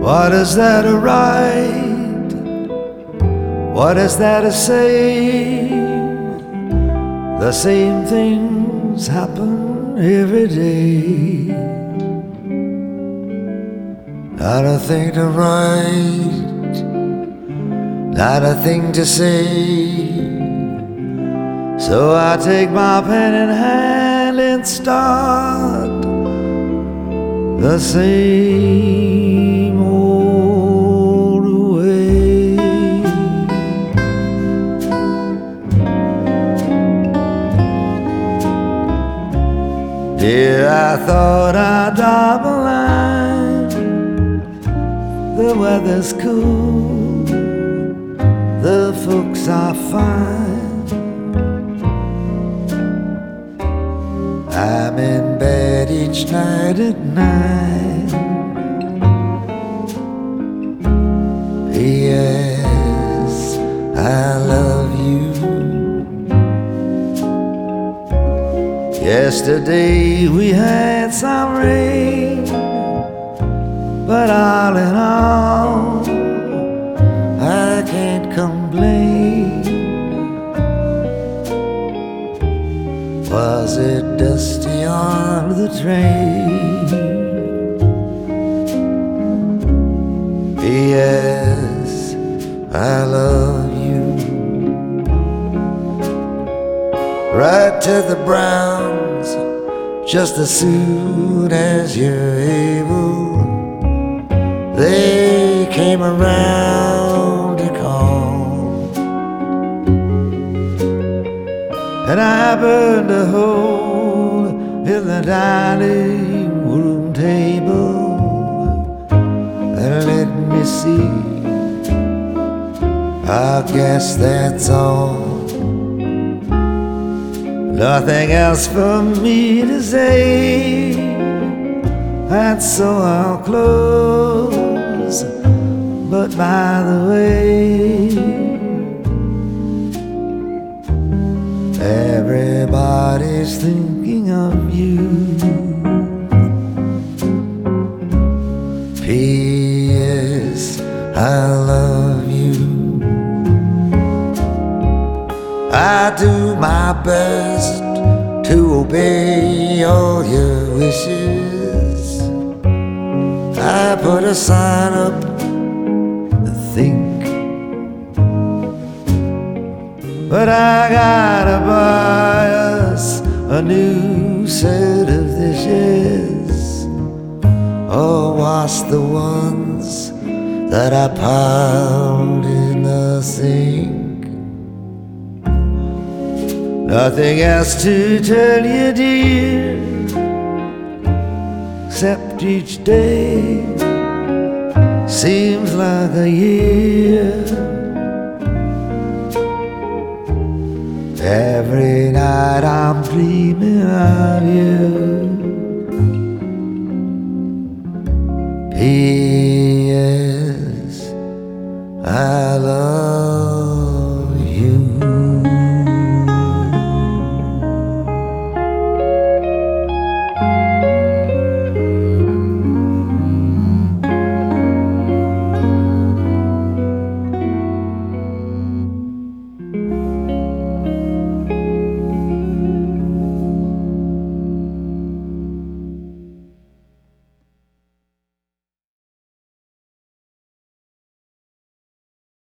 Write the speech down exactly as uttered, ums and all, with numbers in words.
What is there to write? What is there to say? The same things happen every day. Not a thing to write, not a thing to say. So I take my pen in hand and start the same old way. Dear, I thought I'd drop a line. The weather's cool, the folks are fine. I'm in bed each night at nine. P S I love you. Yesterday we had some rain, but all in all I can't complain. Was it dusty on the train? P S I love you. Right to the Browns just as soon as you're able. They came around to call, and I happened to hold in the dining room table. And let me see, I guess that's all. Nothing else for me to say, and so I'll close. But by the way, everybody's thinking of you. P S I love you. I do my best to obey all your wishes. I put a sign up to think, but I gotta buy us a new set of dishes, or wash the ones that I piled in the sink. Nothing else to tell you, dear, except each day seems like a year. Every night I'm dreaming of you. P S I love you.